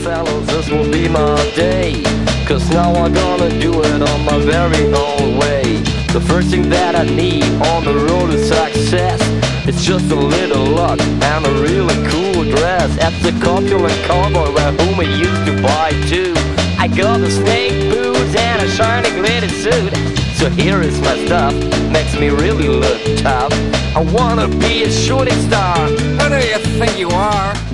fellas, this will be my day, 'cause now I'm gonna do it on my very own way. The first thing that I need on the road to success, it's just a little luck and a really cool dress. At the corpulent cowboy where whom I used to buy too, I got the snake boots and a shiny glitter suit. So here is my stuff, makes me really look tough. I wanna be a shooting star. Who do you think you are?